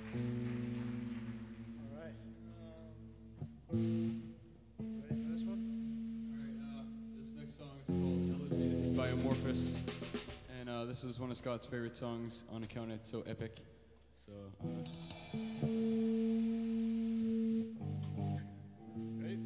All right. Ready for this one? All right. This next song is called Elegy. This is by Amorphous, and this is one of Scott's favorite songs on account it's so epic. So. Ready?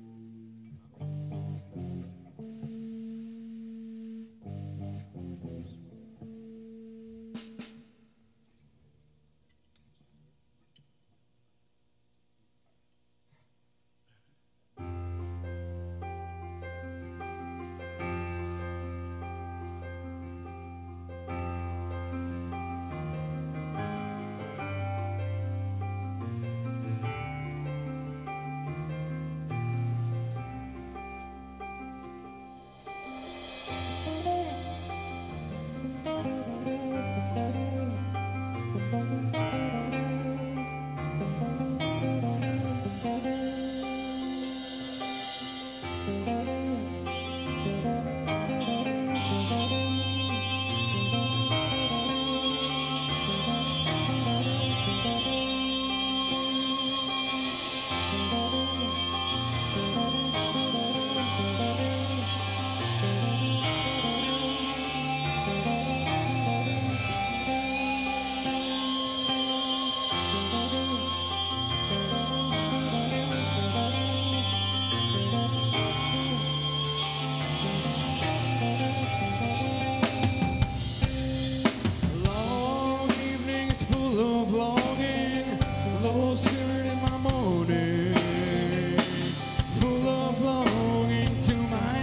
Long evenings full of longing, low spirit in my morning, full of longing to my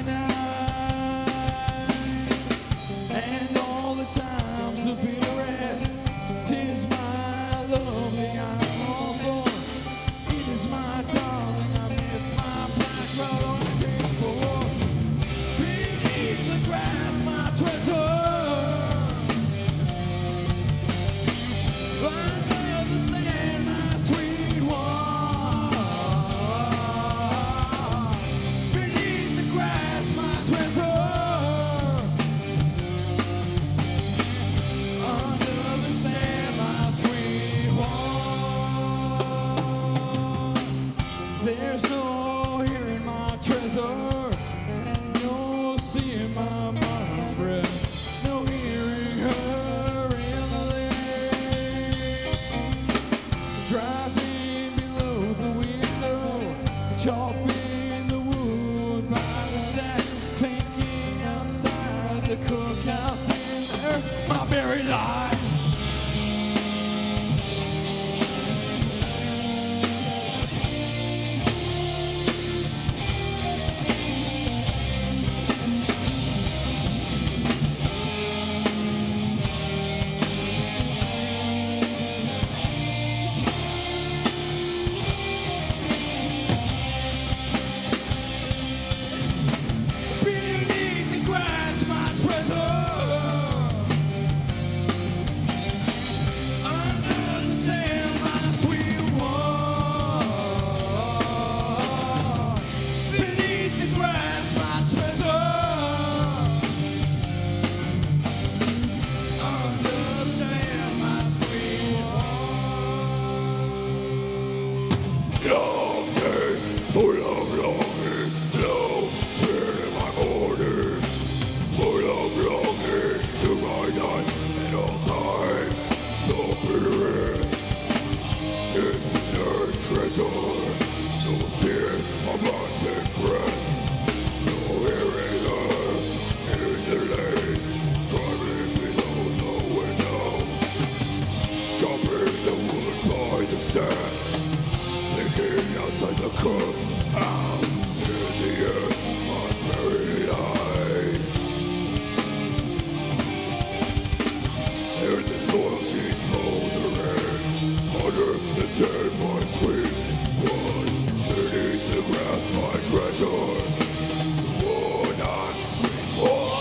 night, and all the times of bitterest, 'tis my lovely I'm all for, it is my darling, I miss my black fellow I came for, beneath the grass my treasure. Under the sand, my sweet one. Beneath the grass, my treasure. Under the sand, my sweet one. There's no hearing my treasure, no seeing my mother breast, no hearing her in the lane. Driving below the window, chopping the wood by the stack, thinking outside the cookhouse in there, my buried life. Beneath the grass, my treasure. Under the sand, my sweet one. Beneath the grass, my treasure. Under the sand, my sweet one. Long days full of longing, low spirit in my morning, full of longing to my night at all times. No bitterest, tis their treasure. No sin, a mountain breath, no hearing her in the lane, driving below the window, chopping the wood by the stack, thinking outside the cookhouse in the end, my buried eyes. In the soil she's moldering, under the sand my sweet one, beneath the grass my treasure. One on before.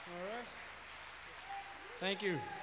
All right. Thank you.